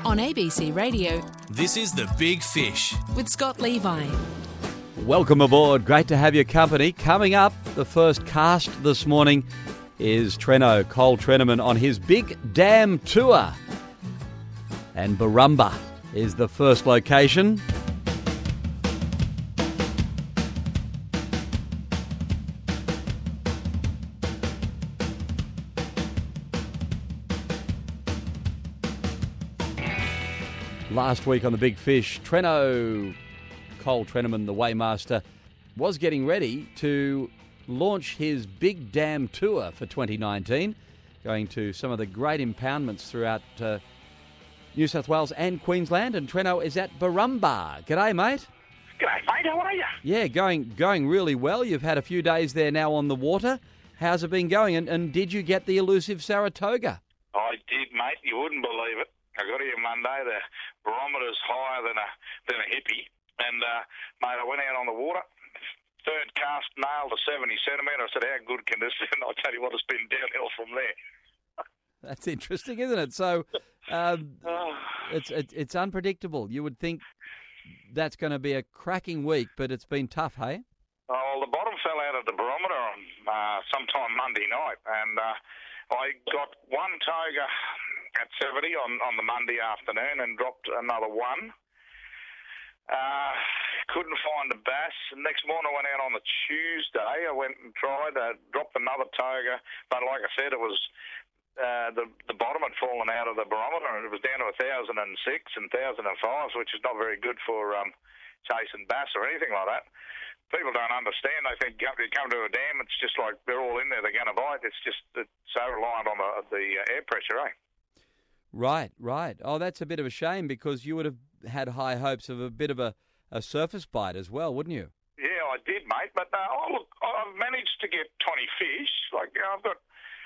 On ABC Radio, This is The Big Fish. with Scott Levi. Welcome aboard. Great to have your company. Coming up, the first cast this morning is Treno, Cole Treneman, on his Big Dam Tour. And Barumba is the first location. Last week on The Big Fish, Treno, Cole Treneman, the Waymaster, was getting ready to launch his Big Dam Tour for 2019, going to some of the great impoundments throughout New South Wales and Queensland. And Treno is at Barumba. G'day, mate. G'day, mate. How are you? Yeah, going really well. You've had a few days there now on the water. How's it been going? And did you get the elusive Saratoga? I did, mate. You wouldn't believe it. I got here Monday. The barometer's higher than a hippie. And, mate, I went out on the water. Third cast, nailed a 70 centimetre. I said, how good can this be? And I'll tell you what, it's been downhill from there. That's interesting, isn't it? So it's unpredictable. You would think that's going to be a cracking week, but it's been tough, hey? Oh, the bottom fell out of the barometer on sometime Monday night. And I got one toga at 70 on the Monday afternoon and dropped another one. Couldn't find a bass. Next morning I went out on the Tuesday. I went and tried, dropped another toga, but like I said, it was the bottom had fallen out of the barometer, and it was down to 1,006 and 1,005, which is not very good for chasing bass or anything like that. People don't understand. They think you come to a dam, it's just like they're all in there, they're going to bite. It's so reliant on the air pressure, eh? Right. Oh, that's a bit of a shame because you would have had high hopes of a bit of a surface bite as well, wouldn't you? Yeah, I did, mate. But look, I've managed to get 20 fish. Like I've got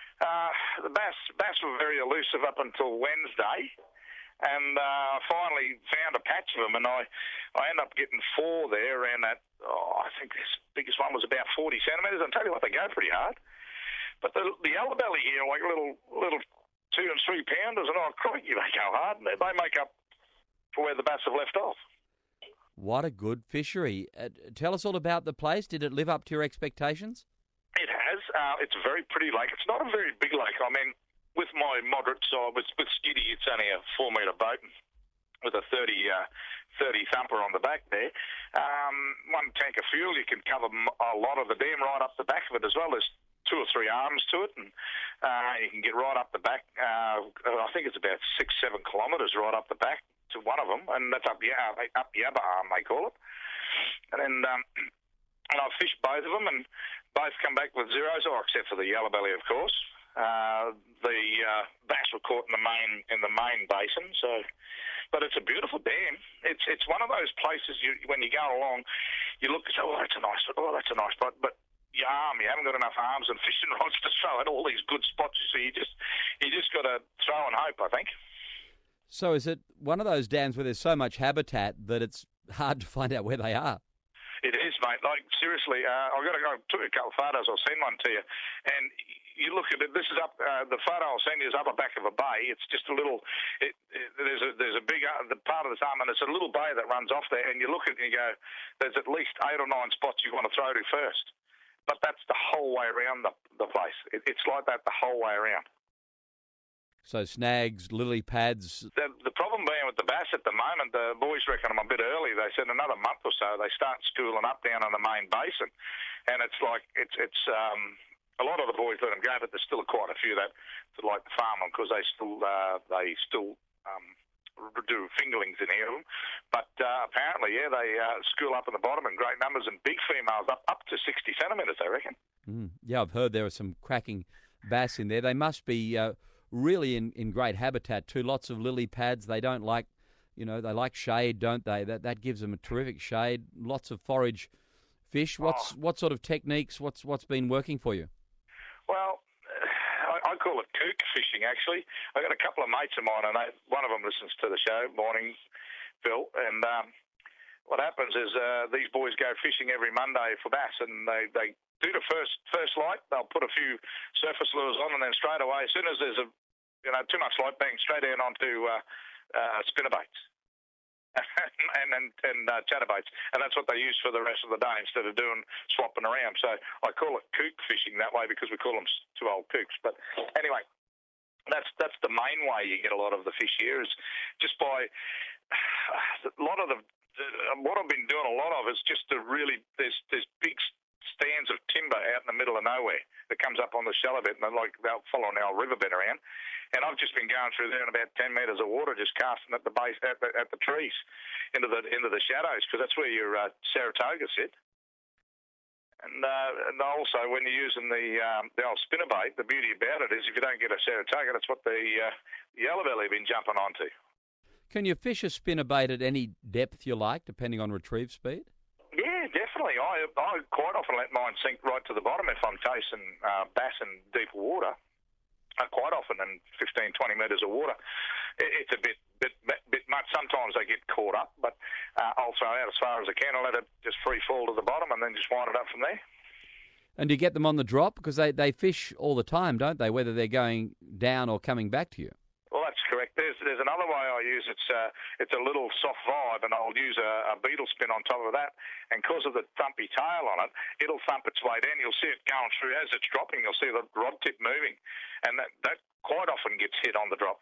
the bass were very elusive up until Wednesday, and I finally found a patch of them, and I ended up getting 4 there, and I think this biggest one was about 40 centimetres. I'll tell you what, they go pretty hard. But the yellow belly here, like little 2 and 3 pounders, and crikey, they go hard, and they make up for where the bass have left off. What a good fishery. Tell us all about the place. Did it live up to your expectations? It has. It's a very pretty lake. It's not a very big lake. I mean, with my moderate size, with Skiddy, it's only a 4-metre boat with a 30 thumper on the back there. One tank of fuel, you can cover a lot of the dam right up the back of it as well. There's 2 or 3 arms to it, and you can get right up the back. I think it's about 6-7 kilometres right up the back to one of them, and that's up the other arm, they call it. And then and I've fished both of them, and both come back with zeros, except for the yellow belly, of course. The bass were caught in the main basin, so. But it's a beautiful dam. It's one of those places when you go along, you look and say, that's a nice spot, but you haven't got enough arms and fishing rods to throw at all these good spots. So you just got to throw and hope, I think. So is it one of those dams where there's so much habitat that it's hard to find out where they are? It is, mate. Like, seriously, I've got to go to a couple of photos. I'll send one to you. And you look at it, this is up, the photo I'll send you is up the back of a bay. It's just a little, there's a big, the part of this arm, and it's a little bay that runs off there. And you look at it and you go, there's at least 8 or 9 spots you want to throw to first. But that's the whole way around the place. It's like that the whole way around. So snags, lily pads. The problem being with the bass at the moment, the boys reckon I'm a bit early. They said another month or so they start schooling up down on the main basin, and it's like it's a lot of the boys let them go, but there's still quite a few that like to farm them because they still do fingerlings in here. But apparently, yeah, they school up in the bottom in great numbers, and big females up to 60 centimetres, I reckon. Yeah, I've heard there are some cracking bass in there. They must be really in great habitat too. Lots of lily pads. They don't like, they like shade, don't they? That gives them a terrific shade. Lots of forage fish. What sort of techniques? What's been working for you? Well, I call it kook fishing, actually. I got a couple of mates of mine, and one of them listens to the show. Morning, Phil. And what happens is these boys go fishing every Monday for bass, and they do the first light. They'll put a few surface lures on, and then straight away, as soon as there's too much light, bang, straight down onto spinnerbaits and chatterbaits, and that's what they use for the rest of the day instead of doing swapping around. So I call it kook fishing that way because we call them two old kooks. But anyway, that's the main way you get a lot of the fish here is just by a lot of what I've been doing a lot of is just to really there's big stands of timber out in the middle of nowhere that comes up on the shallow bit, and they'll follow our riverbed around. And I've just been going through there in about 10 metres of water, just casting at the base at the trees into the shadows, because that's where your Saratoga sit. And also when you're using the old spinnerbait, the beauty about it is if you don't get a Saratoga, that's what the yellowbelly have been jumping onto. Can you fish a spinnerbait at any depth you like, depending on retrieve speed? Yeah, definitely. I quite often let mine sink right to the bottom if I'm chasing bass in deep water. Quite often in 15, 20 metres of water. It's a bit much. Sometimes they get caught up, but I'll throw out as far as I can. I'll let it just free fall to the bottom and then just wind it up from there. And do you get them on the drop? Because they fish all the time, don't they, whether they're going down or coming back to you? Well, that's correct. There's another way I use it. It's a little soft vibe, and I'll use a beetle spin on top of that. And because of the thumpy tail on it, it'll thump its way down. You'll see it going through. As it's dropping, you'll see the rod tip moving. And that quite often gets hit on the drop.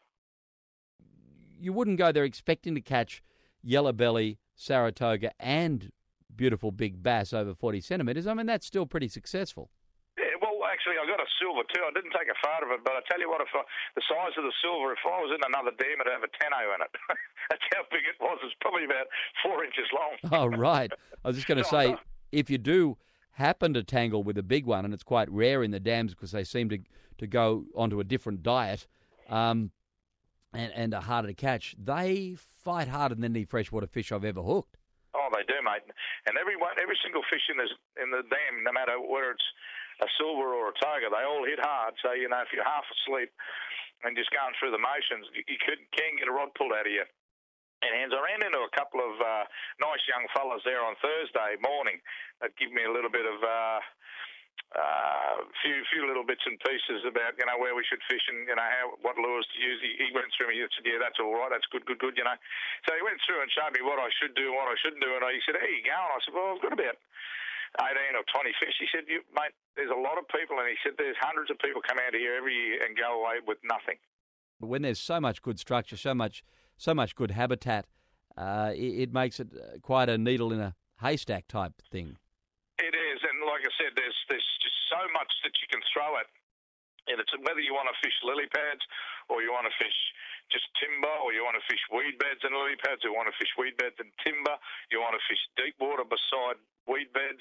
You wouldn't go there expecting to catch yellowbelly, Saratoga and beautiful big bass over 40 centimetres. I mean, that's still pretty successful. Actually, I got a silver too. I didn't take a photo of it, but I tell you what, the size of the silver, if I was in another dam, it'd have a 10-0 in it. That's how big it was. It's probably about 4 inches long. Oh, right. I was just going to say, if you do happen to tangle with a big one, and it's quite rare in the dams because they seem to go onto a different diet and are harder to catch, they fight harder than any freshwater fish I've ever hooked. Oh, they do, mate. And every single fish in the dam, no matter whether it's a silver or a toga, they all hit hard. So, if you're half asleep and just going through the motions, you can get a rod pulled out of you. And hands, I ran into a couple of nice young fellas there on Thursday morning that give me a little bit of few little bits and pieces about where we should fish and what lures to use. He went through me. He said, "Yeah, that's all right. That's good. So he went through and showed me what I should do and what I shouldn't do. And he said, "How you going?" I said, "Well, I've got about 18 or 20 fish." He said, "Mate, there's a lot of people," and he said, "There's hundreds of people come out here every year and go away with nothing." When there's so much good structure, so much good habitat, it makes it quite a needle in a haystack type thing. It is, and like I said, there's just so much that you can throw at. And it's whether you want to fish lily pads or you want to fish just timber, or you want to fish weed beds and lily pads, or you want to fish weed beds and timber, you want to fish deep water beside weed beds,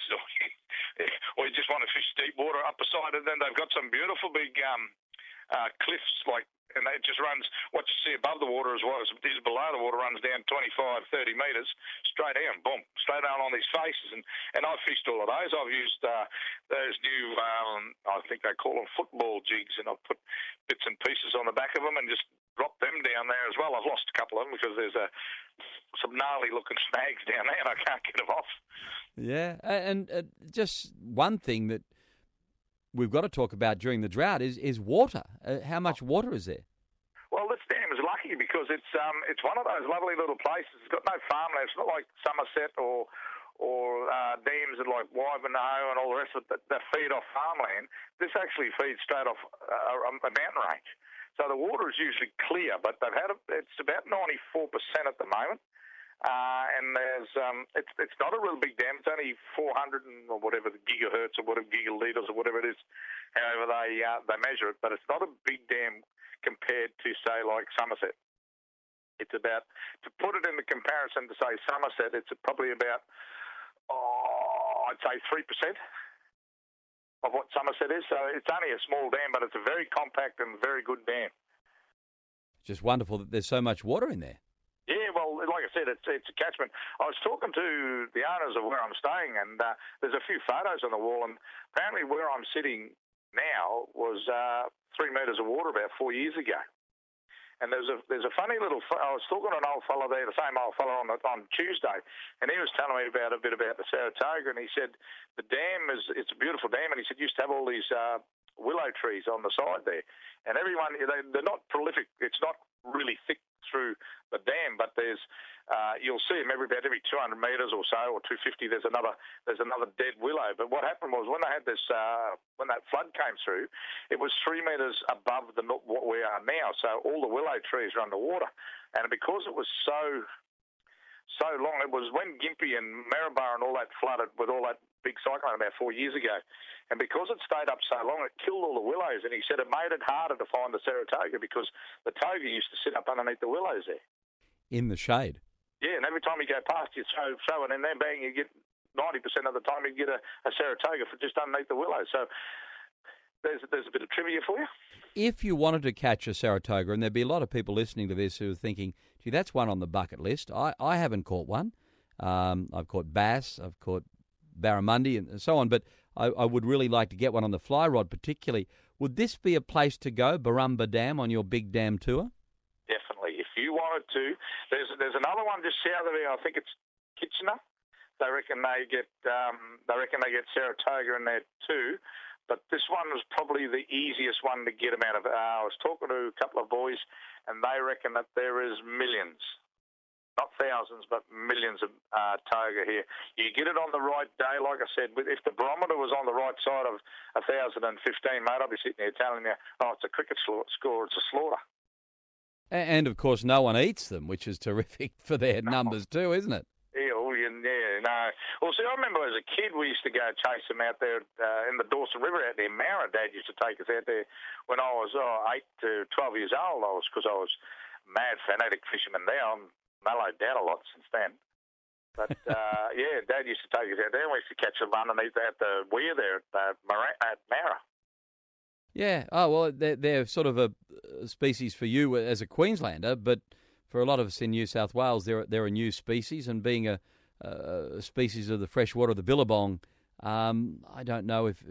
or you just want to fish deep water up beside it. Then they've got some beautiful big cliffs, and it just runs, what you see above the water as well as below the water, runs down 25, 30 metres straight down, boom, straight down on these faces. And I've fished all of those. I've used those new, I think they call them football jigs, and I've put bits and pieces on the back of them and just dropped them down there as well. I've lost a couple of them because there's some gnarly-looking snags down there and I can't get them off. Yeah, and just one thing that we've got to talk about during the drought is water. How much water is there? Well, this dam is lucky because it's one of those lovely little places. It's got no farmland. It's not like Somerset or dams like Wivenhoe and all the rest of it that feed off farmland. This actually feeds straight off a mountain range. So the water is usually clear, but it's about 94% at the moment. And it's not a real big dam. It's only 400 or whatever the gigahertz or whatever gigalitres or whatever it is, however they measure it. But it's not a big dam compared to say like Somerset. It's about, to put it into comparison to say Somerset, it's probably about I'd say 3% of what Somerset is. So it's only a small dam, but it's a very compact and very good dam. Just wonderful that there's so much water in there. Yeah, well, like I said, it's a catchment. I was talking to the owners of where I'm staying, and there's a few photos on the wall, and apparently where I'm sitting now was 3 metres of water about 4 years ago. And there's a funny little. I was talking to an old fellow there, the same old fellow on Tuesday, and he was telling me a bit about the Saratoga, and he said the dam it's a beautiful dam, and he said used to have all these willow trees on the side there, and everyone they're not prolific. It's not really thick through the you'll see them about every 200 metres or so, or 250. There's another dead willow. But what happened was when they had this, when that flood came through, it was 3 metres above what we are now. So all the willow trees are underwater, and because it was so long, it was when Gympie and Maryborough and all that flooded with all that big cyclone about 4 years ago. And because it stayed up so long, it killed all the willows. And he said it made it harder to find the Saratoga because the toga used to sit up underneath the willows there. In the shade? Yeah, and every time you go past, you throw it in there, bang, you get 90% of the time you get a Saratoga for just underneath the willows. So there's a bit of trivia for you. If you wanted to catch a Saratoga, and there'd be a lot of people listening to this who are thinking, gee, that's one on the bucket list. I haven't caught one. I've caught bass, I've caught barramundi and so on, but I would really like to get one on the fly rod particularly. Would this be a place to go, Barumba Dam, on your big dam tour? Definitely. If you wanted to, there's another one just south of here. I think it's Kitchener. They reckon they get Saratoga in there too. But this one was probably the easiest one to get them out of. I was talking to a couple of boys, and they reckon that there is millions. Not thousands, but millions of toga here. You get it on the right day, like I said. If the barometer was on the right side of 1,015, mate, I'd be sitting there telling you, oh, it's a cricket score, it's a slaughter. And, of course, no one eats them, which is terrific for their numbers too, isn't it? Yeah, no. Well, see, I remember as a kid we used to go chase them out there in the Dawson River out there. Mara, Dad used to take us out there when I was 8 to 12 years old. Because I was mad fanatic fisherman now. I'm mellowed down a lot since then. But, yeah, Dad used to take us out there and we used to catch them underneath at the weir there at Mara. Yeah. Oh, well, they're sort of a species for you as a Queenslander, but for a lot of us in New South Wales, they're a new species, and being a species of the freshwater, the billabong, I don't know if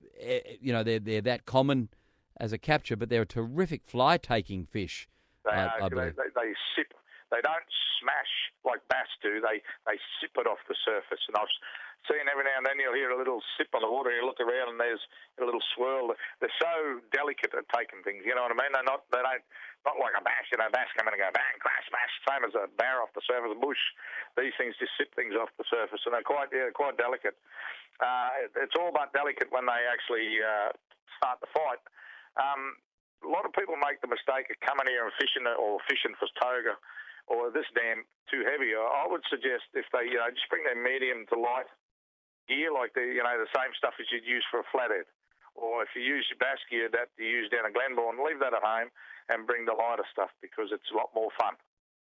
they're that common as a capture, but they're a terrific fly-taking fish. I believe. They sip. They don't smash like bass do. They sip it off the surface. And I've seen every now and then you'll hear a little sip on the water. And you look around and there's a little swirl. They're so delicate at taking things. You know what I mean? They don't like a bass. You know, bass come in and go bang, crash, smash. Same as a bar off the surface of the bush. These things just sip things off the surface, and they're quite delicate. It's all but delicate when they actually start to fight. A lot of people make the mistake of coming here and fishing for toga or this dam too heavy. I would suggest if they just bring their medium to light gear, like the same stuff as you'd use for a flathead, or if you use your bass gear that you use down at Glenbourne, leave that at home and bring the lighter stuff because it's a lot more fun.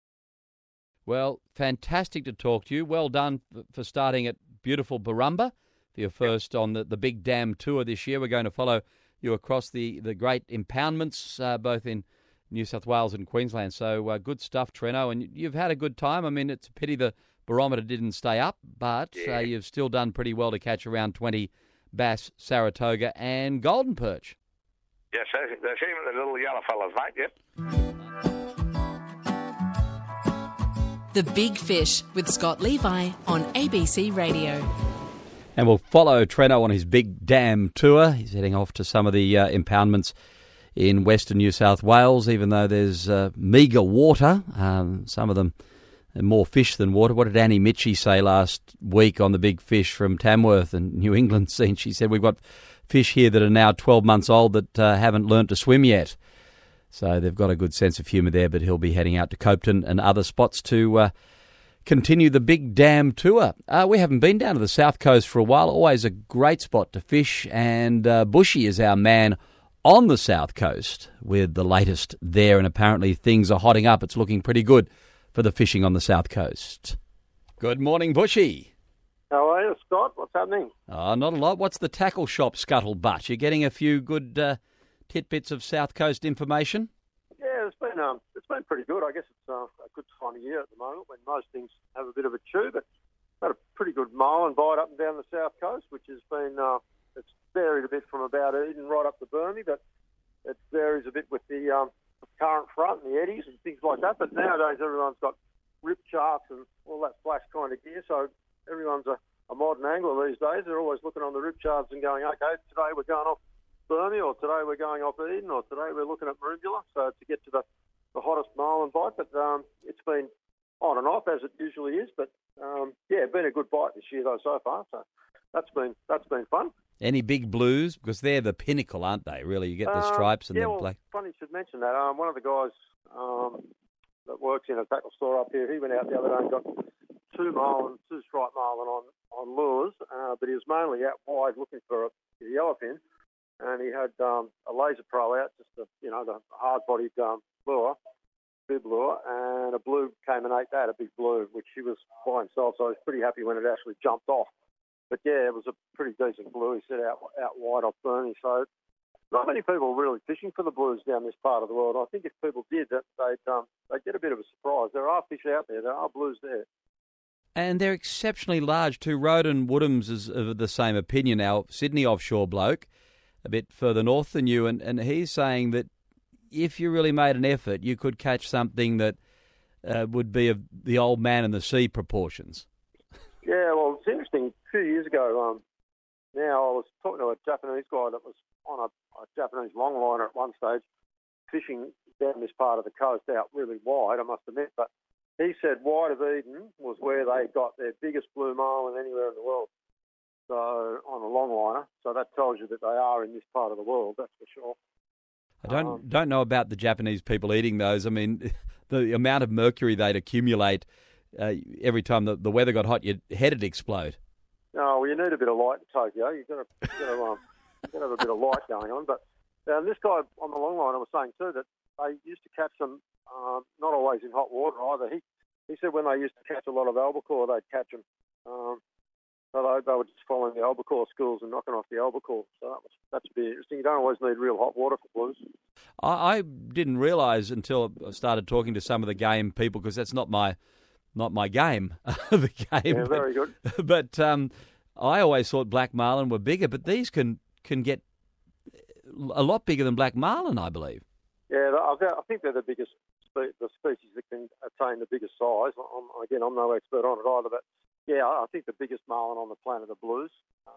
Well, fantastic to talk to you. Well done for starting at beautiful Barumba for your first on the Big Dam Tour this year. We're going to follow you across the great impoundments, both in New South Wales and Queensland. So good stuff, Treno. And you've had a good time. I mean, it's a pity the barometer didn't stay up, but you've still done pretty well to catch around 20 bass, Saratoga and golden perch. Yes, that's even the little yellow fellas, mate, yep. The Big Fish with Scott Levi on ABC Radio. And we'll follow Treno on his Big Dam Tour. He's heading off to some of the impoundments in Western New South Wales, even though there's meagre water. Some of them are more fish than water. What did Annie Mitchie say last week on the Big Fish from Tamworth and New England scene? She said, we've got fish here that are now 12 months old that haven't learnt to swim yet. So they've got a good sense of humour there, but he'll be heading out to Copeton and other spots to continue the Big Dam Tour. We haven't been down to the South Coast for a while. Always a great spot to fish, and Bushy is our man on the South Coast with the latest there, and apparently things are hotting up. It's looking pretty good for the fishing on the South Coast. Good morning, Bushy. How are you, Scott? What's happening? Oh, not a lot. What's the tackle shop scuttlebutt? You're getting a few good tidbits of South Coast information? Yeah, it's been pretty good. I guess it's a good time of year at the moment when most things have a bit of a chew, but had a pretty good marlin bite up and down the South Coast, which has been it's varied a bit from about Eden right up to Burnie, but it varies a bit with the current front and the eddies and things like that. But nowadays everyone's got rip charts and all that flash kind of gear, so everyone's a modern angler these days. They're always looking on the rip charts and going, okay, today we're going off Burnie, or today we're going off Eden, or today we're looking at Maroubula, so to get to the hottest marlin bite. But it's been on and off as it usually is. But been a good bite this year though so far. So that's been fun. Any big blues? Because they're the pinnacle, aren't they? Really, you get the stripes and the black. Funny you should mention that. One of the guys that works in a tackle store up here, he went out the other day and got two stripe marlin on lures, but he was mainly out wide looking for a yellowfin, and he had a laser pro out, just the hard-bodied lure, bib lure, and a blue came and ate that, a big blue, which he was by himself, so I was pretty happy when it actually jumped off. But yeah, it was a pretty decent blue. He said out wide off Burnie. So not many people are really fishing for the blues down this part of the world. I think if people did, they'd get a bit of a surprise. There are fish out there. There are blues there. And they're exceptionally large too. Roden Woodhams is of the same opinion. Our Sydney offshore bloke, a bit further north than you, and he's saying that if you really made an effort, you could catch something that would be of the old man in the sea proportions. Yeah, well, it's interesting. 2 years ago, now I was talking to a Japanese guy that was on a Japanese longliner at one stage, fishing down this part of the coast out really wide, I must admit. But he said Wide of Eden was where they got their biggest blue marlin anywhere in the world. So on a longliner, so that tells you that they are in this part of the world, that's for sure. I don't know about the Japanese people eating those. I mean, the amount of mercury they'd accumulate every time the weather got hot, your head would explode. No, well, you need a bit of light in Tokyo. You've got to have a bit of light going on. But this guy on the longliner was saying too that they used to catch them not always in hot water either. He said when they used to catch a lot of albacore, they'd catch them. So they were just following the albacore schools and knocking off the albacore. So that's a bit interesting. You don't always need real hot water for blues. I didn't realise until I started talking to some of the game people, because that's not my game, the game. Yeah, very good. But I always thought black marlin were bigger, but these can get a lot bigger than black marlin, I believe. Yeah, I think they're the biggest, the species that can attain the biggest size. I'm no expert on it either, but yeah, I think the biggest marlin on the planet are blues.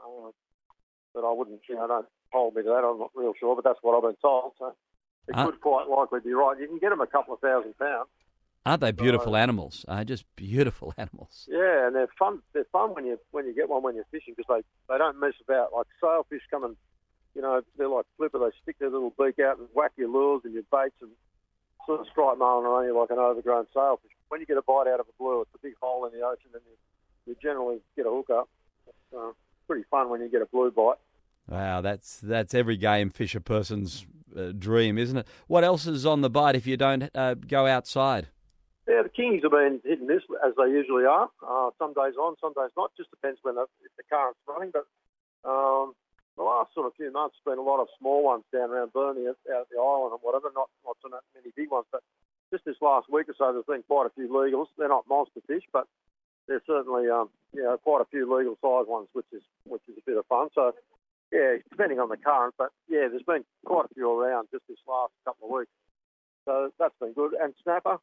But I wouldn't, don't hold me to that. I'm not real sure, but that's what I've been told. So it could quite likely be right. You can get them a couple of 1,000 pounds. Aren't they beautiful animals? Just beautiful animals. Yeah, and they're fun. They're fun when you get one when you're fishing, because they don't mess about. Like sailfish come and, they're like flipper. They stick their little beak out and whack your lures and your baits and sort of strike marlin around you like an overgrown sailfish. When you get a bite out of a blue, it's a big hole in the ocean, and you generally get a hook up. It's pretty fun when you get a blue bite. Wow, that's every game fisher person's dream, isn't it? What else is on the bite if you don't go outside? Yeah, the kingies have been hit and miss, as they usually are. Some days on, some days not. Just depends if the current's running. But the last sort of few months has been a lot of small ones down around Burnie, out at the island and whatever. Not so many big ones. But just this last week or so, there's been quite a few legals. They're not monster fish, but there's certainly quite a few legal size ones, which is a bit of fun. So yeah, depending on the current. But yeah, there's been quite a few around just this last couple of weeks. So that's been good. And snapper,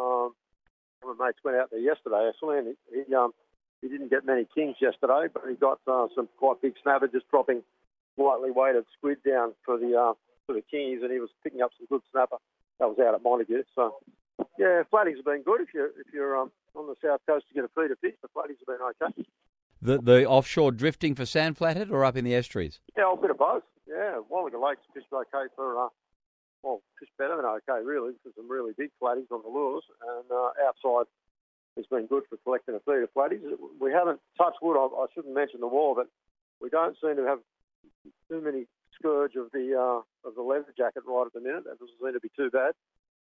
my mates went out there yesterday actually, and he didn't get many kings yesterday, but he got some quite big snapper, just dropping lightly weighted squid down for the kingies, and he was picking up some good snapper. That was out at Montague. So yeah, flatties have been good if you're on the south coast to get a feed of fish. The flatties have been okay. The offshore drifting for sand flathead or up in the estuaries? Yeah, a bit of both. Yeah, Wallaga Lake's fished okay for. Fish better than okay, really, for some really big flatties on the lures. And outside has been good for collecting a feed of flatties. We haven't touched wood. I shouldn't mention the war, but we don't seem to have too many scourge of the leather jacket right at the minute. That doesn't seem to be too bad.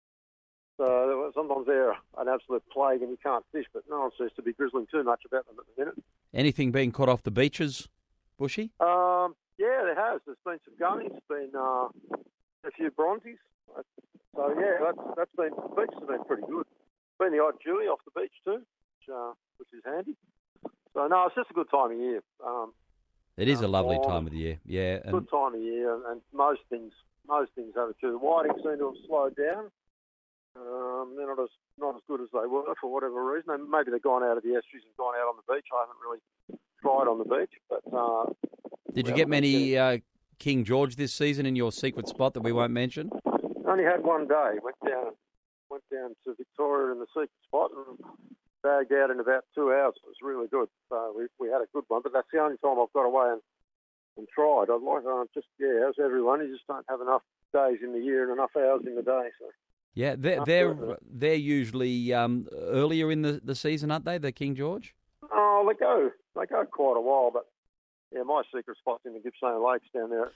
So sometimes they're an absolute plague and you can't fish, but no one seems to be grizzling too much about them at the minute. Anything being caught off the beaches, Bushy? Yeah, there has. There's been some gummies, been a few bronzies. So yeah, that's been, the beaches have been pretty good. Been the odd Jewie off the beach too, which is handy. So no, it's just a good time of year. It is a lovely time of the year, yeah. Good time of year, and most things have it too. The whiting seem to have slowed down. They're not as good as they were for whatever reason. Maybe they've gone out of the estuaries and gone out on the beach. I haven't really tried on the beach, but did you get many King George this season in your secret spot that we won't mention? Only had one day. Went down to Victoria in the secret spot, and bagged out in about 2 hours. It was really good. So we had a good one, but that's the only time I've got away and tried. I'd like as everyone, you just don't have enough days in the year and enough hours in the day. So yeah, they're usually earlier in the season, aren't they? The King George. Oh, they go quite a while, but yeah, my secret spot's in the Gippsland Lakes down there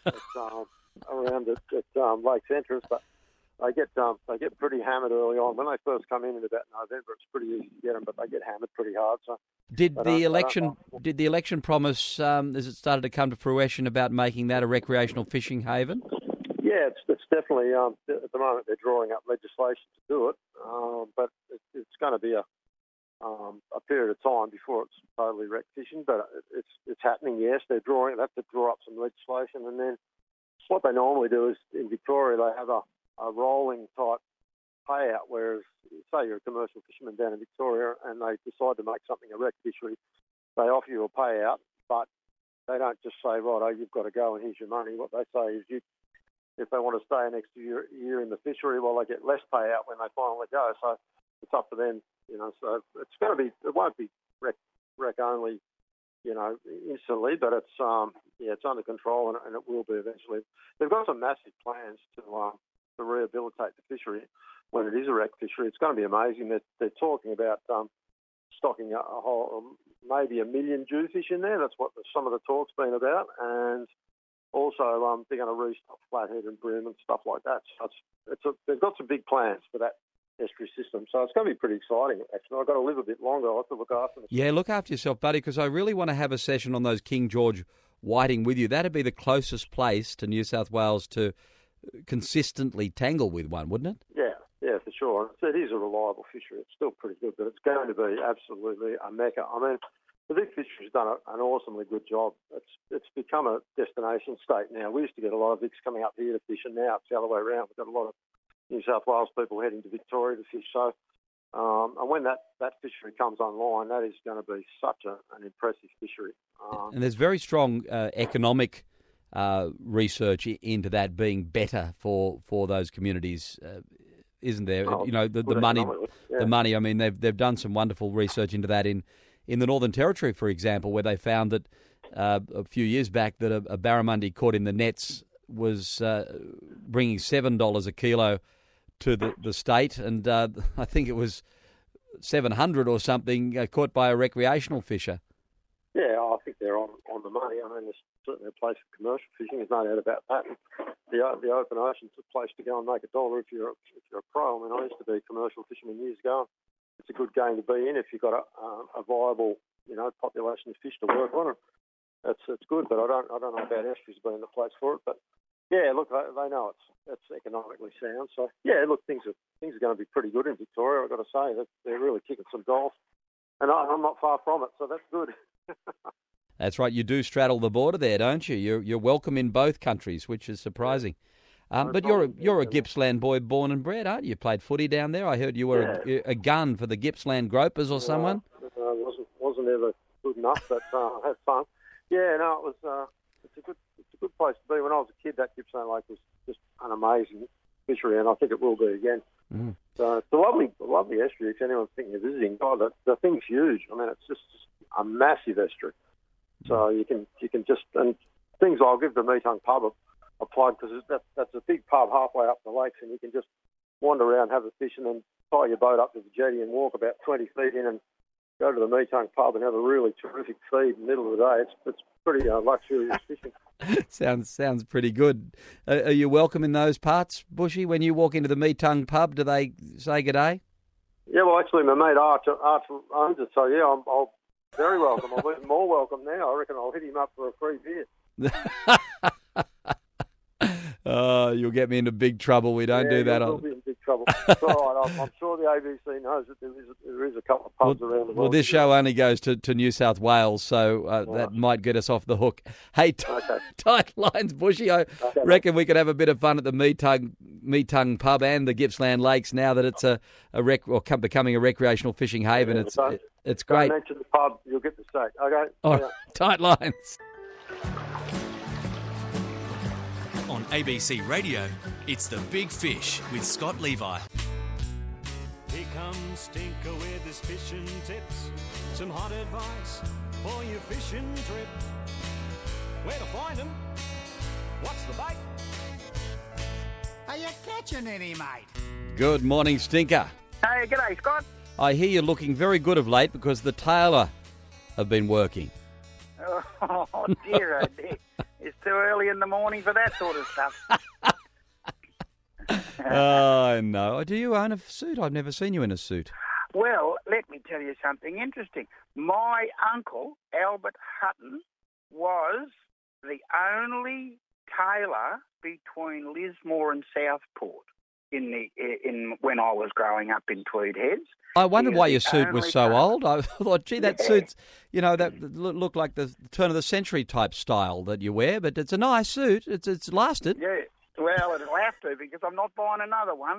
around at Lakes Entrance, but they get pretty hammered early on. When they first come in about November, it's pretty easy to get them, but they get hammered pretty hard. So did the election promise, as it started to come to fruition, about making that a recreational fishing haven? Yeah, it's definitely at the moment they're drawing up legislation to do it, but it's going to be a period of time before it's totally rec fishing. But it's happening. Yes, they have to draw up some legislation, and then what they normally do is in Victoria they have a rolling type payout, whereas say you're a commercial fisherman down in Victoria and they decide to make something a rec fishery, they offer you a payout, but they don't just say, right, you've got to go and here's your money. What they say is if they want to stay an extra year in the fishery, well, they get less payout when they finally go. So it's up to them, So it's going to be, it won't be rec only, instantly, but it's under control and it will be eventually. They've got some massive plans to rehabilitate the fishery when it is a rec fishery. It's going to be amazing. They're talking about stocking a whole, maybe 1 million jewfish in there. That's what some of the talk's been about, and also they're going to restock flathead and bream and stuff like that. So they've got some big plans for that estuary system. So it's going to be pretty exciting, actually. I've got to live a bit longer. I'll have to look after them. Yeah, look after yourself, buddy, because I really want to have a session on those King George whiting with you. That'd be the closest place to New South Wales to consistently tangle with one, wouldn't it? Yeah, for sure. It is a reliable fishery. It's still pretty good, but it's going to be absolutely a mecca. I mean, the big fishery's done an awesomely good job. It's become a destination state now. We used to get a lot of Vics coming up here to fish, and now it's the other way around. We've got a lot of New South Wales people heading to Victoria to fish. So, and when that fishery comes online, that is going to be such an impressive fishery. And there's very strong economic research into that being better for those communities, isn't there? The money. Yeah. The money. I mean, they've done some wonderful research into that in the Northern Territory, for example, where they found that a few years back that a barramundi caught in the nets was bringing $7 a kilo to the state, and I think it was 700 or something caught by a recreational fisher. Yeah, I think they're on the money. I mean, there's certainly a place for commercial fishing. There's no doubt about that. And the open ocean's a place to go and make $1 if you're a pro. I mean, I used to be a commercial fisherman years ago. It's a good game to be in if you've got a viable, population of fish to work on. It's good, but I don't know about estuaries being the place for it. But yeah, look, they know it's economically sound. So yeah, look, things are going to be pretty good in Victoria. I've got to say that they're really kicking some goals, and I'm not far from it, so that's good. That's right. You do straddle the border there, don't you? You're welcome in both countries, which is surprising. But you're a Gippsland boy, born and bred, aren't you? You played footy down there. I heard you were a gun for the Gippsland Gropers or someone. Wasn't ever good enough, but I had fun. Yeah, no, it was. It's a good place to be. When I was a kid, that Gippsland Lake was just an amazing fishery, and I think it will be again. Mm. So it's a lovely estuary. If anyone's thinking of visiting, the thing's huge. I mean, it's just a massive estuary. So you can just, and things I'll give the Meetung pub a plug, because that's a big pub halfway up the lakes, and you can just wander around, have a fish, and then tie your boat up to the jetty and walk about 20 feet in and go to the Meetung pub and have a really terrific feed in the middle of the day. It's pretty luxurious fishing. Sounds pretty good. Are you welcome in those parts, Bushy? When you walk into the Meetung pub, do they say good day? Yeah, well, actually, my mate Arch owns it, so yeah, I'll very welcome. I'm even more welcome now. I reckon I'll hit him up for a free beer. You'll get me into big trouble. We don't do that. We'll be in big trouble. It's all right. I'm sure the ABC knows that there is a couple of pubs around the world. Well, this show only goes to New South Wales, so that might get us off the hook. Hey, tight lines, Bushy. I reckon we could have a bit of fun at the Meetung pub and the Gippsland Lakes now that it's becoming a recreational fishing haven. Yeah, it's great. Don't mention the pub, you'll get the steak. Okay. All right. Tight lines. On ABC Radio, it's The Big Fish with Scott Levi. Here comes Stinker with his fishing tips. Some hot advice for your fishing trip. Where to find him? What's the bait? Are you catching any, mate? Good morning, Stinker. Hey, g'day, Scott. I hear you're looking very good of late because the tailor have been working. Oh, dear, oh, dear. It's too early in the morning for that sort of stuff. Oh, no. Do you own a suit? I've never seen you in a suit. Well, let me tell you something interesting. My uncle, Albert Hutton, was the only tailor between Lismore and Southport when I was growing up in Tweed Heads. I wondered why your suit was so old. I thought, gee, that suit's, that looked like the turn of the century type style that you wear, but it's a nice suit. It's lasted. Yeah, well, it'll have to because I'm not buying another one.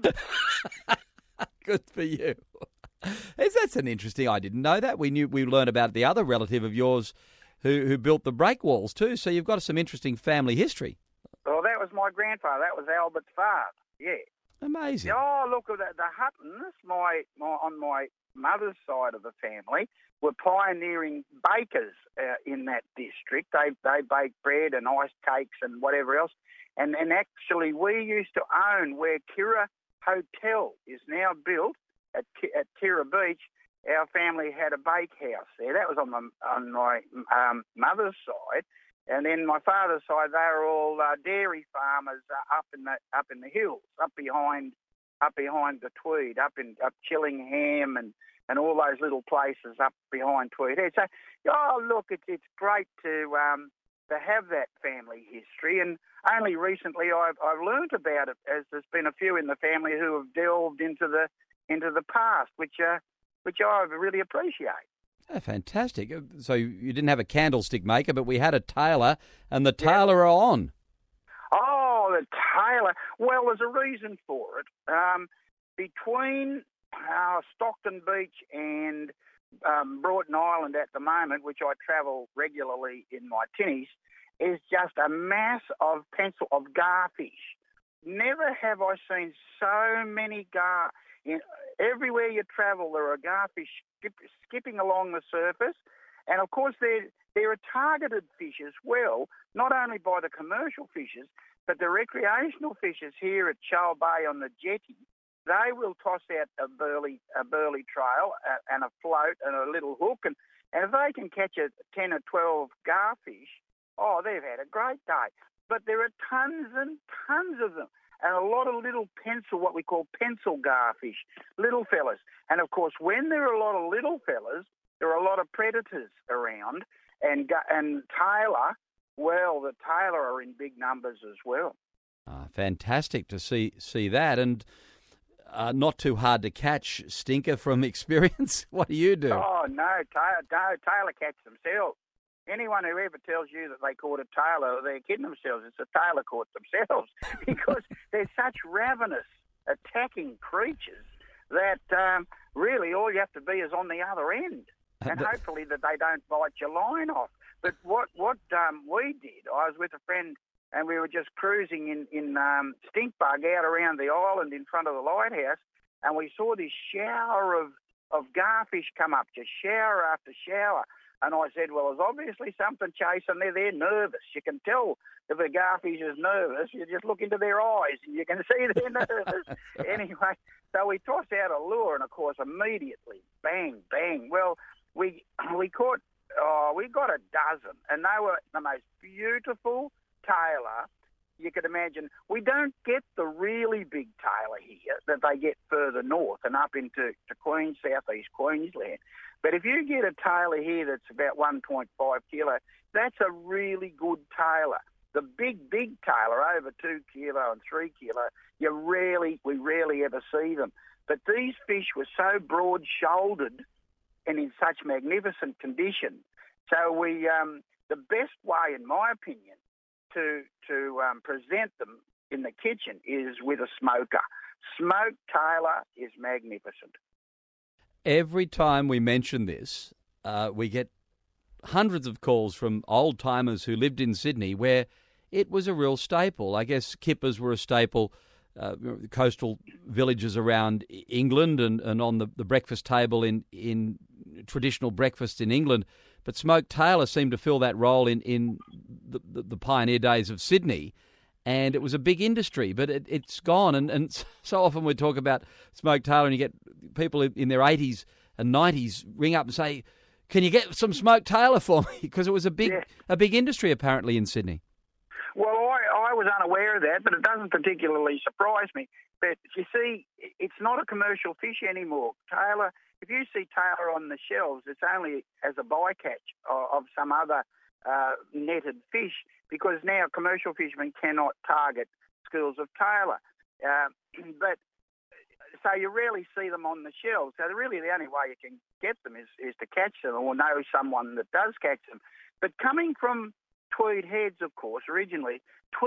Good for you. That's an interesting. I didn't know that. We learned about the other relative of yours who built the break walls too. So you've got some interesting family history. Well, that was my grandfather. That was Albert's father. Yeah. Amazing. Oh, look at that. The Huttons, on my mother's side of the family, were pioneering bakers in that district. They baked bread and iced cakes and whatever else. And actually, we used to own where Kirra Hotel is now built at Kirra Beach. Our family had a bakehouse there. That was on my mother's side. And then my father's side, they were all dairy farmers up in the hills, up behind the Tweed, up Chillingham and all those little places up behind Tweed Head. So, look, it's great to have that family history. And only recently I've learnt about it, as there's been a few in the family who have delved into the past, which I really appreciate. Oh, fantastic. So you didn't have a candlestick maker, but we had a tailor, and the tailor are on. Oh, the tailor. Well, there's a reason for it. Between Stockton Beach and Broughton Island at the moment, which I travel regularly in my tinnies, is just a mass of garfish. Never have I seen so many everywhere you travel, there are garfish skipping along the surface. And, of course, they're a targeted fish as well, not only by the commercial fishers, but the recreational fishers here at Shoal Bay on the jetty. They will toss out a burley trail and a float and a little hook. And if they can catch 10 or 12 garfish, they've had a great day. But there are tons and tons of them. And a lot of little what we call pencil garfish, little fellas. And, of course, when there are a lot of little fellas, there are a lot of predators around. And tailor, well, the tailor are in big numbers as well. Fantastic to see that. And not too hard to catch, Stinker, from experience. What do you do? Oh, no, tailor catch themselves. Anyone who ever tells you that they caught a tailor, they're kidding themselves. It's a tailor caught themselves because they're such ravenous, attacking creatures that really all you have to be is on the other end, and hopefully that they don't bite your line off. But what we did, I was with a friend and we were just cruising in stink bug out around the island in front of the lighthouse, and we saw this shower of garfish come up, just shower after shower. And I said, well, there's obviously something chasing them. They're nervous. You can tell if a garfish is nervous. You just look into their eyes and you can see they're nervous. Anyway, so we tossed out a lure and, of course, immediately, bang, bang. Well, we got a dozen, and they were the most beautiful tailor you could imagine. We don't get the really big tailor here that they get further north and up into southeast Queensland. But if you get a tailor here that's about 1.5 kilo, that's a really good tailor. The big tailor over 2 kilo and 3 kilo, we rarely ever see them. But these fish were so broad-shouldered and in such magnificent condition. So the best way, in my opinion, to present them in the kitchen is with a smoker. Smoked tailor is magnificent. Every time we mention this, we get hundreds of calls from old-timers who lived in Sydney where it was a real staple. I guess kippers were a staple coastal villages around England and on the breakfast table in traditional breakfasts in England. But smoked tailor seemed to fill that role in the pioneer days of Sydney. And it was a big industry, but it's gone. And so often we talk about smoked tailor and you get people in their 80s and 90s ring up and say, can you get some smoked tailor for me? Because it was a big industry apparently in Sydney. Well, I was unaware of that, but it doesn't particularly surprise me. But you see, it's not a commercial fish anymore. Tailor, if you see tailor on the shelves, it's only as a bycatch of some other netted fish, because now commercial fishermen cannot target schools of tailor. But so you rarely see them on the shelves. So really the only way you can get them is to catch them or know someone that does catch them. But coming from Tweed Heads, of course, originally,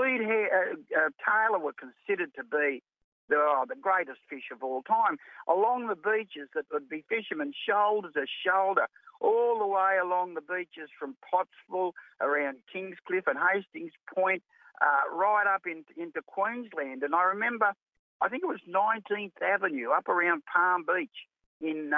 tailor were considered to be the greatest fish of all time. Along the beaches, that would be fishermen shoulder to shoulder, all the way along the beaches from Pottsville, around Kingscliff and Hastings Point, right up into Queensland. And I remember, I think it was 19th Avenue, up around Palm Beach in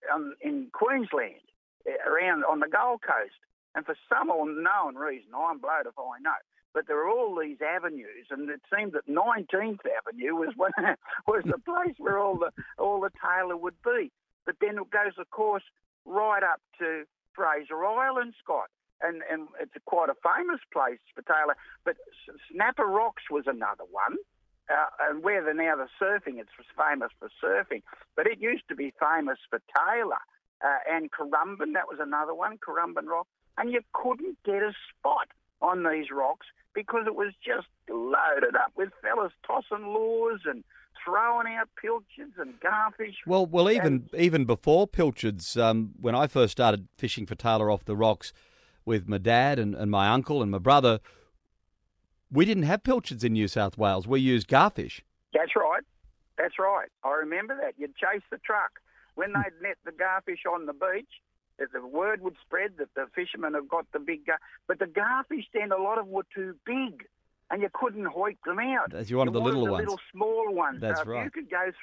Queensland, around on the Gold Coast. And for some unknown reason, I'm blowed if I know, but there are all these avenues, and it seemed that 19th Avenue was the place where all the tailor would be. But then it goes, of course, right up to Fraser Island, Scott, and it's quite a famous place for tailor. But Snapper Rocks was another one, and where they're now the surfing, it's famous for surfing, but it used to be famous for tailor. And Currumbin, that was another one, Currumbin Rock. And you couldn't get a spot on these rocks because it was just loaded up with fellas tossing lures and throwing out pilchards and garfish. Well, even before pilchards, when I first started fishing for tailor off the rocks with my dad and my uncle and my brother, we didn't have pilchards in New South Wales. We used garfish. That's right. I remember that. You'd chase the truck. When they'd net the garfish on the beach, the word would spread that the fishermen have got the big but the garfish then, a lot of them were too big, and you couldn't hoik them out. You wanted the little ones. The little small ones. That's so right. If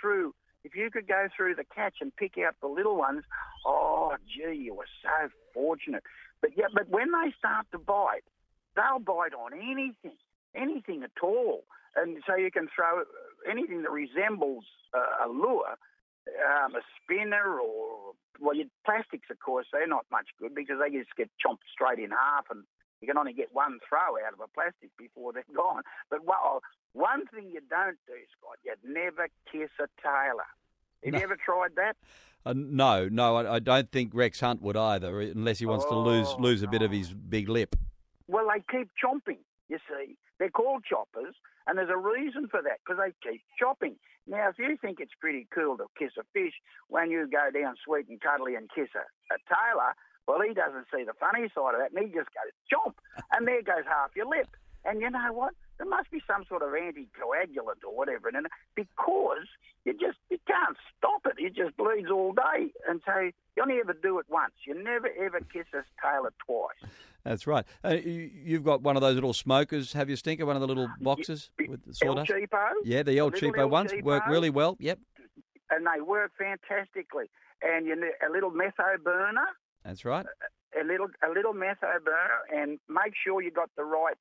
you could go through the catch and pick out the little ones, oh gee, you were so fortunate. But when they start to bite, they'll bite on anything at all, and so you can throw anything that resembles a lure. A spinner plastics, of course, they're not much good because they just get chomped straight in half and you can only get one throw out of a plastic before they're gone. But one thing you don't do, Scott, you'd never kiss a tailor. Have you ever tried that? No, I don't think Rex Hunt would either, unless he wants to lose a bit of his big lip. Well, they keep chomping, you see. They're called choppers, and there's a reason for that, because they keep chopping. Now, if you think it's pretty cool to kiss a fish, when you go down sweet and cuddly and kiss a tailor, well, he doesn't see the funny side of that, and he just goes, chomp, and there goes half your lip. And you know what? There must be some sort of anticoagulant or whatever, and because you can't stop it. It just bleeds all day. And so you only ever do it once. You never, ever kiss a tailor twice. That's right. You've got one of those little smokers, have you, Stinker? One of the little boxes with the sawdust? El Cheapo. Yeah, the El Cheapo ones work really well. Yep. And they work fantastically. And you need a little metho burner. That's right. A little metho burner, and make sure you got the right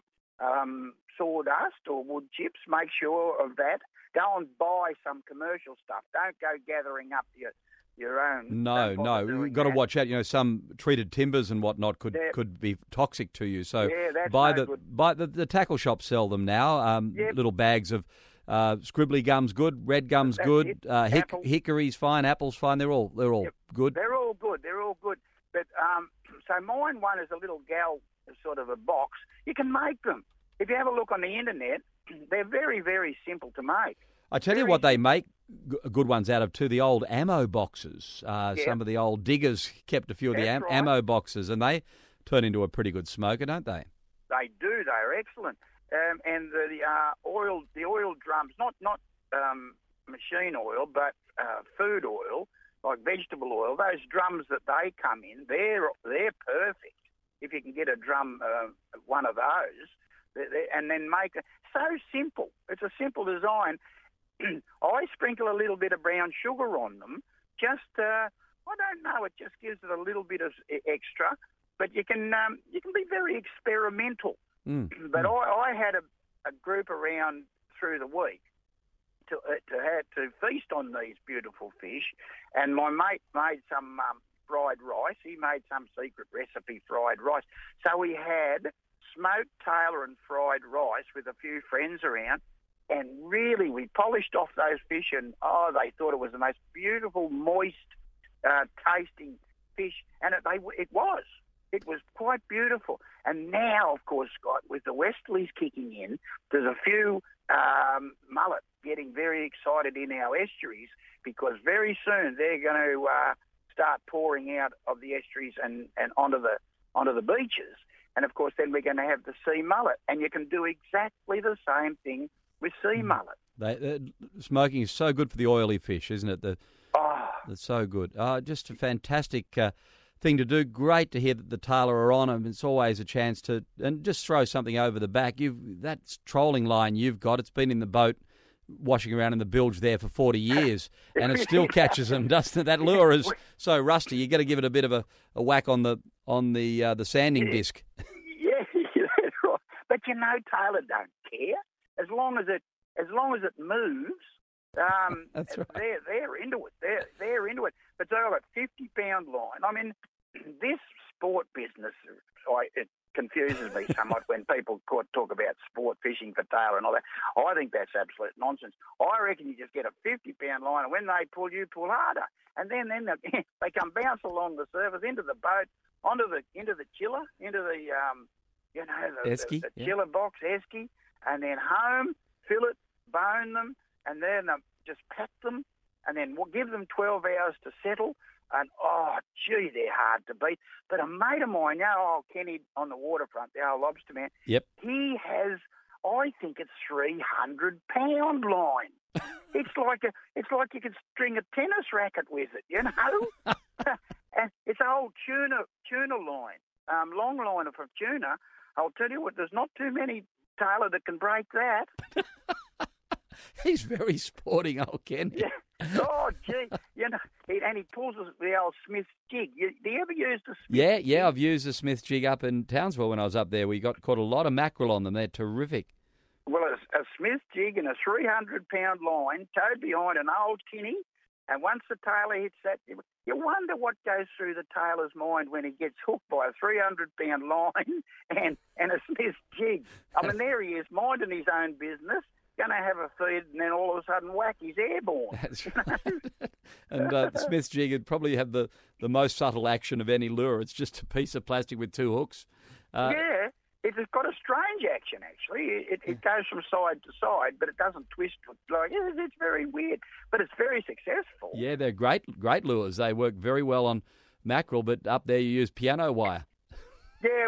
sawdust or wood chips. Make sure of that. Go and buy some commercial stuff. Don't go gathering up your own. No. You've got to watch out. You know, some treated timbers and whatnot could be toxic to you. So buy the tackle shops sell them now. Little bags of scribbly gum's good, red gum's good, hickory's fine, apple's fine. They're all good. They're all good. But so mine one is a little gal sort of a box. You can make them. If you have a look on the internet, they're very, very simple to make. I tell you what they make good ones out of too, the old ammo boxes. Some of the old diggers kept a few of the ammo boxes, and they turn into a pretty good smoker, don't they? They do. They're excellent. And the oil drums, not machine oil, but food oil, like vegetable oil. Those drums that they come in, they're perfect. If you can get a drum, one of those, and then make it so simple. It's a simple design. I sprinkle a little bit of brown sugar on them. Just, I don't know, it just gives it a little bit of extra. But you can be very experimental. But I had a group around through the week to feast on these beautiful fish, and my mate made some fried rice. He made some secret recipe fried rice. So we had smoked tailor and fried rice with a few friends around, and really we polished off those fish, and they thought it was the most beautiful, moist, tasting fish, and it was. It was quite beautiful. And now, of course, Scott, with the westerlies kicking in, there's a few mullet getting very excited in our estuaries, because very soon they're going to start pouring out of the estuaries and onto the beaches. And, of course, then we're going to have the sea mullet. And you can do exactly the same thing with sea mullet. Smoking is so good for the oily fish, isn't it? It's so good. Just a fantastic thing to do. Great to hear that the tailor are on, and it's always a chance to and just throw something over the back. That trolling line you've got, it's been in the boat washing around in the bilge there for 40 years, and it still catches them, doesn't it? That lure is so rusty. You got to give it a bit of a whack on the sanding disc. Yeah, that's right. But tailor don't care as long as it moves. That's right. They're into it. They're into it. But they've got a 50-pound line. I mean, this sport business, it confuses me somewhat when people talk about sport fishing for tailor and all that. I think that's absolute nonsense. I reckon you just get a 50-pound line, and when they pull, you pull harder. And then they come bounce along the surface into the boat, into the chiller, into the esky, the chiller box, esky, and then home, fill it, bone them, and then just pack them, and then we'll give them 12 hours to settle. And, they're hard to beat. But a mate of mine, Kenny on the waterfront, the old lobster man, yep, he has, I think it's 300-pound line. It's like you could string a tennis racket with it, And it's old tuna line, long line of tuna. I'll tell you what, there's not too many tailor that can break that. He's very sporting, old Ken. Yeah. Oh, gee. And he pulls the old Smith jig. Do you ever use the Smith jig? Yeah, I've used the Smith jig up in Townsville when I was up there. We caught a lot of mackerel on them. They're terrific. Well, a Smith jig and a 300-pound line towed behind an old tinny, and once the tailor hits that, you wonder what goes through the tailor's mind when he gets hooked by a 300-pound line and a Smith jig. I mean, there he is, minding his own business, going to have a feed, and then all of a sudden, whack, he's airborne. That's right. And the Smith jig would probably have the most subtle action of any lure. It's just a piece of plastic with two hooks. Yeah, it's got a strange action, actually. It goes from side to side, but it doesn't twist. It's very weird, but it's very successful. Yeah, they're great lures. They work very well on mackerel, but up there you use piano wire. Yeah,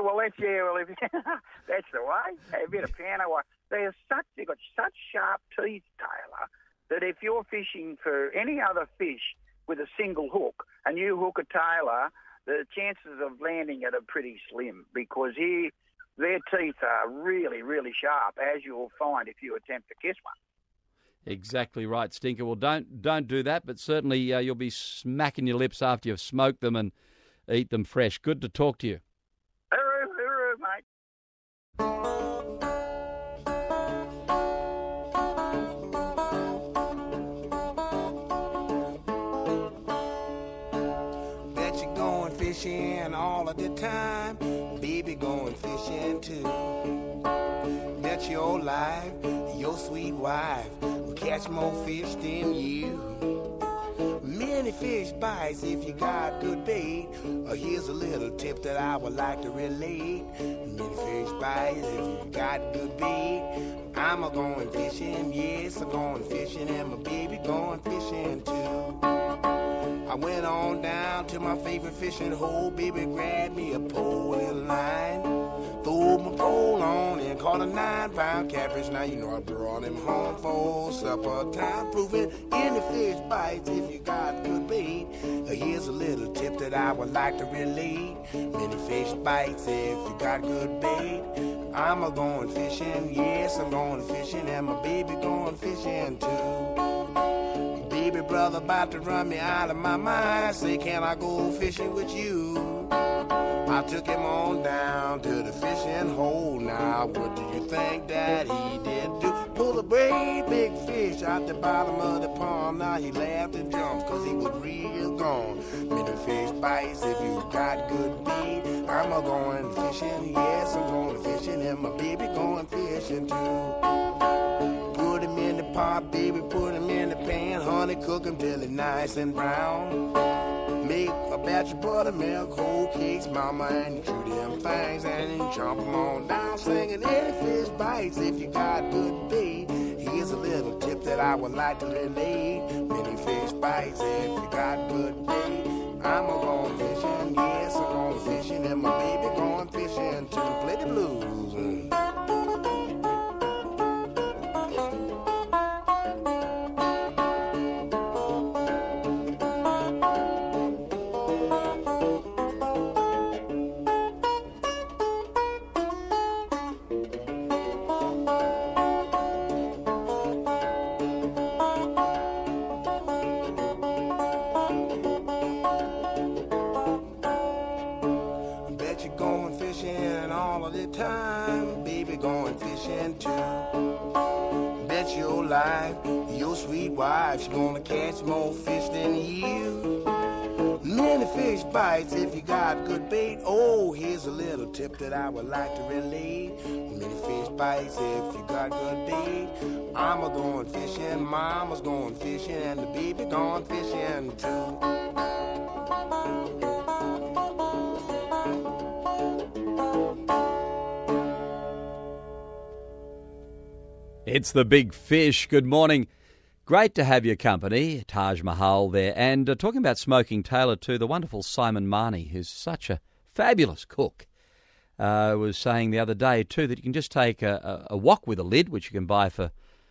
that's the way. A bit of piano wire. They've got such sharp teeth, Taylor, that if you're fishing for any other fish with a single hook and you hook a tailor, the chances of landing it are pretty slim, because their teeth are really, really sharp, as you'll find if you attempt to kiss one. Exactly right, Stinker. Well, don't do that, but certainly you'll be smacking your lips after you've smoked them and eat them fresh. Good to talk to you. Hooroo, mate. Bet you're going fishing all of the time, baby going fishing too. Bet your life, your sweet wife will catch more fish than you. Many fish bites if you got good bait. Here's a little tip that I would like to relate. Many fish bites if you got good bait. I'm a going fishing, yes, I'm going fishing, and my baby going fishing too. I went on down to my favorite fishing hole. Baby grabbed me a pole and line, threw my pole on and caught a 9-pound catfish. Now you know I brought him home for supper time, proving any fish bites if you got good bait. Here's a little tip that I would like to relate. Many fish bites if you got good bait. I'm a going fishing, yes, I'm going fishing, and my baby going fishing too. baby brother about to run me out of my mind. Say, can I go fishing with you? I took him on down to the fishing hole. Now, what do you think that he did do? Pull a great big fish out the bottom of the pond. Now he laughed and jumped, cause he was real gone. Many fish bites if you got good bait. I'm a going fishing, yes, I'm going fishing, and my baby going fishing too. Put him in the pot, baby, put him in the pan. Honey, cook him till he's nice and brown. Make a batch of buttermilk, whole cakes, mama, and chew them things and chomp them on down, singing any fish bites if you got good bait. Here's a little tip that I would like to relate. Many fish bites if you got good bait. I'm a going fishing, yes, I'm going fishing, and my baby going fishing too. Play the blues. Time, baby, going fishing too. Bet your life, your sweet wife's gonna catch more fish than you. Many fish bites if you got good bait. Oh, here's a little tip that I would like to relate. Many fish bites if you got good bait. I'm a going fishing, mama's going fishing, and the baby going fishing too. It's the Big Fish. Good morning. Great to have your company, Taj Mahal there. And talking about smoking Taylor too, the wonderful Simon Marnie, who's such a fabulous cook, was saying the other day too that you can just take a wok with a lid, which you can buy for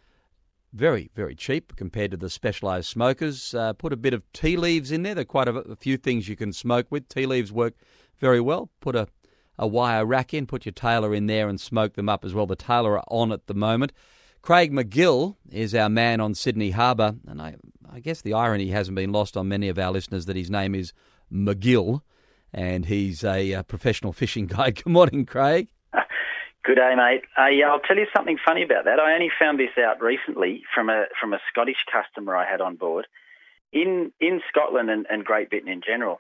very, very cheap compared to the specialised smokers. Put a bit of tea leaves in there. There are quite a few things you can smoke with. Tea leaves work very well. Put a wire rack in, put your Taylor in there and smoke them up as well. The Taylor are on at the moment. Craig McGill is our man on Sydney Harbour, and I guess the irony hasn't been lost on many of our listeners that his name is McGill, and he's a professional fishing guide. Good morning, Craig. Good day, mate. I'll tell you something funny about that. I only found this out recently from a Scottish customer I had on board. In Scotland and Great Britain in general,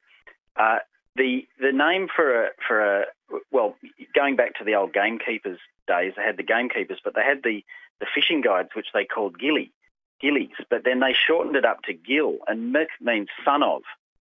the name for a going back to the old gamekeepers days, they had the gamekeepers, but they had the fishing guides, which they called gillies, but then they shortened it up to gill, and Mick means son of.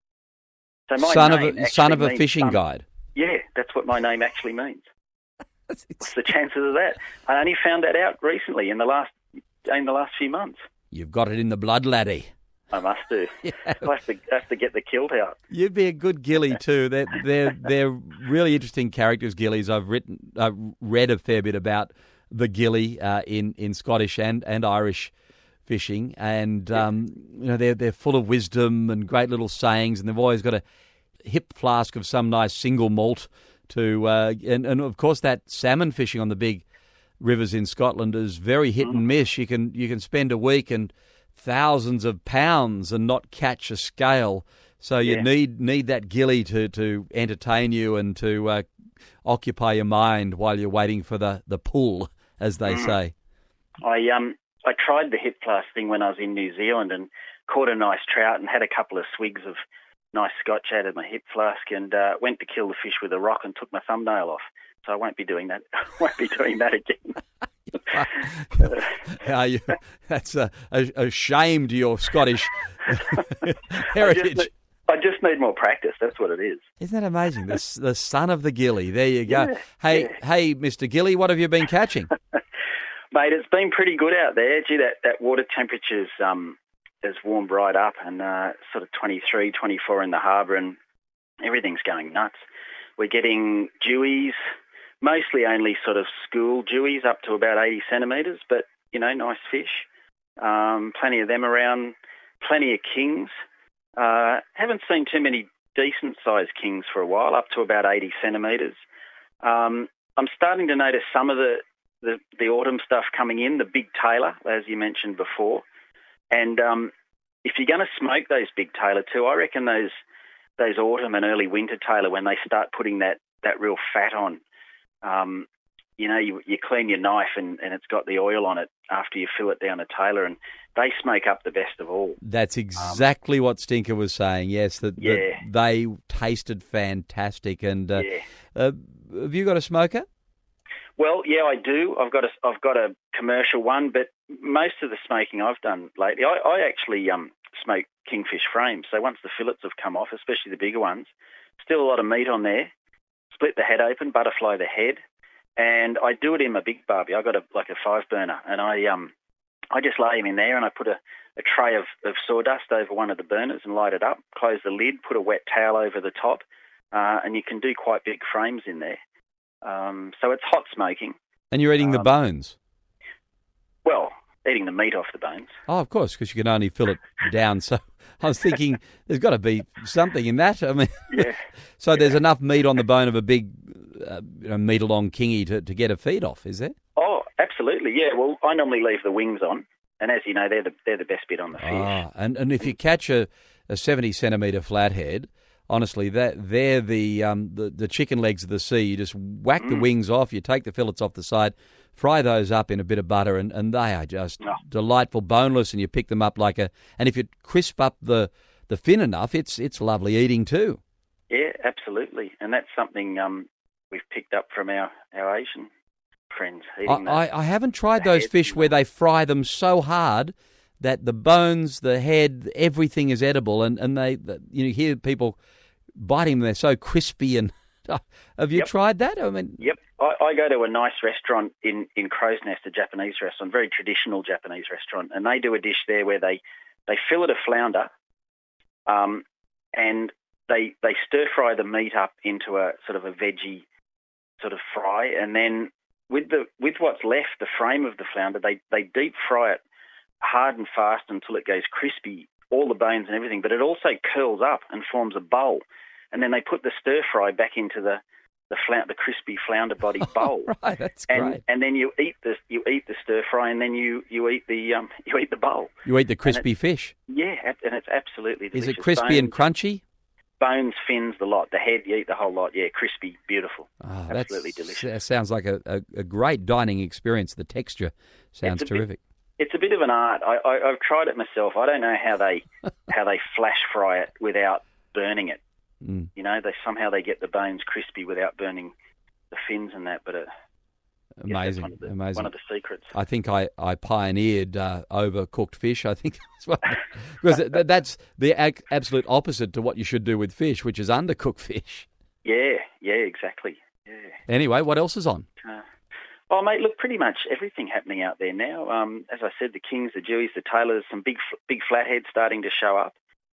So my son of a fishing guide. Yeah, that's what my name actually means. What's the chances of that? I only found that out recently in the last few months. You've got it in the blood, laddie. I must do. Yeah. I have to get the kilt out. You'd be a good gilly too. They're really interesting characters, gillies. I've read a fair bit about the gilly in Scottish and Irish fishing, and they're full of wisdom and great little sayings, and they've always got a hip flask of some nice single malt to and of course that salmon fishing on the big rivers in Scotland is very hit and miss. You can spend a week and thousands of pounds and not catch a scale. So you need that gilly to entertain you and to occupy your mind while you're waiting for the pull, as they say. I tried the hip flask thing when I was in New Zealand and caught a nice trout and had a couple of swigs of nice scotch out of my hip flask and went to kill the fish with a rock and took my thumbnail off. So I won't be doing that. I won't be doing that again. That's a shame to your Scottish heritage. I just need more practice. That's what it is. Isn't that amazing? The son of the gilly. There you go. Yeah, hey, Mr. Gilly, what have you been catching? Mate, it's been pretty good out there. Gee, that water temperature's has warmed right up and sort of 23, 24 in the harbour and everything's going nuts. We're getting dewies, mostly only sort of school dewies up to about 80 centimetres, but, nice fish. Plenty of them around, plenty of kings. Haven't seen too many decent-sized kings for a while, up to about 80 centimetres. I'm starting to notice some of the autumn stuff coming in, the big tailor, as you mentioned before. And if you're going to smoke those big tailor too, I reckon those autumn and early winter tailor, when they start putting that real fat on, you clean your knife and it's got the oil on it after you fill it down a tailor, and they smoke up the best of all. That's exactly what Stinker was saying, yes, that they tasted fantastic. And have you got a smoker? Well, yeah, I do. I've got a commercial one, but most of the smoking I've done lately, I actually smoke kingfish frames. So once the fillets have come off, especially the bigger ones, still a lot of meat on there. Split the head open, butterfly the head, and I do it in my big barbie. I got a 5-burner, and I just lay him in there, and I put a tray of sawdust over one of the burners and light it up. Close the lid, put a wet towel over the top, and you can do quite big frames in there. So it's hot smoking. And you're eating the bones? Well, eating the meat off the bones. Oh, of course, because you can only fill it down. So I was thinking there's got to be something in that. I mean, so there's enough meat on the bone of a big meter-long kingy to get a feed off, is there? Oh, absolutely, yeah. Well, I normally leave the wings on, and as you know, they're the best bit on the fish. Ah, and if you catch a 70-centimetre flathead, honestly, they're the chicken legs of the sea. You just whack the wings off, you take the fillets off the side, fry those up in a bit of butter, and they are just delightful, boneless, and you pick them up and if you crisp up the fin enough, it's lovely eating too. Yeah, absolutely, and that's something we've picked up from our Asian friends. I haven't tried those fish where they fry them so hard that the bones, the head, everything is edible, and they you hear people biting them, they're so crispy. And have you tried that? I mean, yep. I go to a nice restaurant in Crow's Nest, a Japanese restaurant, very traditional Japanese restaurant, and they do a dish there where they fillet a flounder, and they stir fry the meat up into a sort of a veggie sort of fry, and then with what's left, the frame of the flounder, they deep fry it hard and fast until it goes crispy, all the bones and everything, but it also curls up and forms a bowl. And then they put the stir fry back into the crispy flounder body bowl. Right, that's great. And then you eat the stir fry, and then you eat the bowl. You eat the crispy fish. Yeah, and it's absolutely delicious. Is it crispy and crunchy? Bones, fins, the lot. The head, you eat the whole lot. Yeah, crispy, beautiful. Oh, absolutely delicious. That sounds like a great dining experience. The texture sounds terrific. It's a bit of an art. I've tried it myself. I don't know how they flash fry it without burning it. Mm. They get the bones crispy without burning the fins and that. But amazing. One of the secrets. I think I pioneered overcooked fish. I think because that's the absolute opposite to what you should do with fish, which is undercooked fish. Yeah, exactly. Yeah. Anyway, what else is on? Oh, mate, look, pretty much everything happening out there now. As I said, the kings, the dewies, the tailors, some big flatheads starting to show up.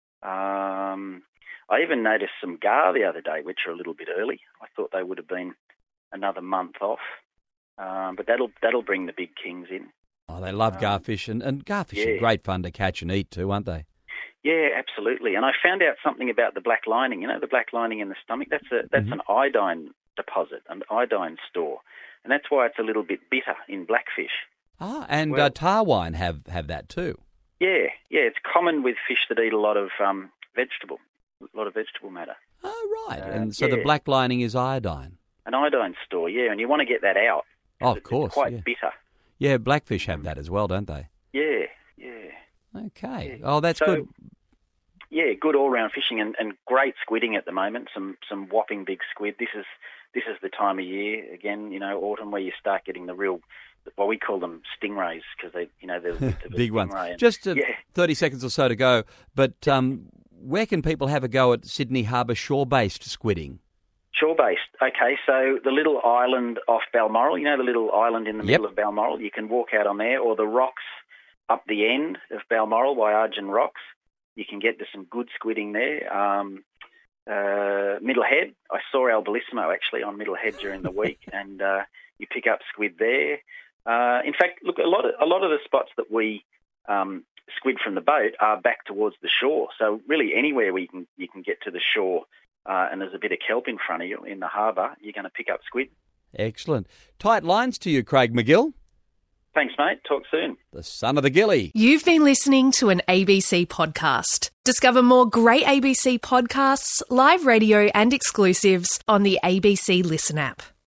I even noticed some gar the other day, which are a little bit early. I thought they would have been another month off, but that'll bring the big kings in. Oh, they love garfish, and garfish are great fun to catch and eat too, aren't they? Yeah, absolutely. And I found out something about the black lining. The black lining in the stomach. That's an iodine deposit, an iodine store. And that's why it's a little bit bitter in blackfish. Ah, and tar wine have that too. Yeah, it's common with fish that eat a lot of vegetable matter. Oh, right. And so the black lining is iodine. An iodine store, yeah, and you want to get that out. Oh, of course. It's quite bitter. Yeah, blackfish have that as well, don't they? Yeah. Okay. Yeah. Oh, that's good. Yeah, good all-round fishing and great squidding at the moment. Some whopping big squid. This is the time of year again. Autumn where you start getting the real. Well, we call them stingrays because they're the big ones. Just 30 seconds or so to go. But where can people have a go at Sydney Harbour shore-based squidding? Shore-based. Okay, so the little island off Balmoral. The little island in the middle of Balmoral. You can walk out on there, or the rocks up the end of Balmoral, Wyargin Rocks. You can get to some good squidding there. Middle Head, I saw El Bellissimo actually on Middle Head during the week, and you pick up squid there. In fact, look, a lot of the spots that we squid from the boat are back towards the shore. So really, anywhere where you can get to the shore, and there's a bit of kelp in front of you in the harbour, you're going to pick up squid. Excellent. Tight lines to you, Craig McGill. Thanks, mate. Talk soon. The son of the Gilly. You've been listening to an ABC podcast. Discover more great ABC podcasts, live radio and exclusives on the ABC Listen app.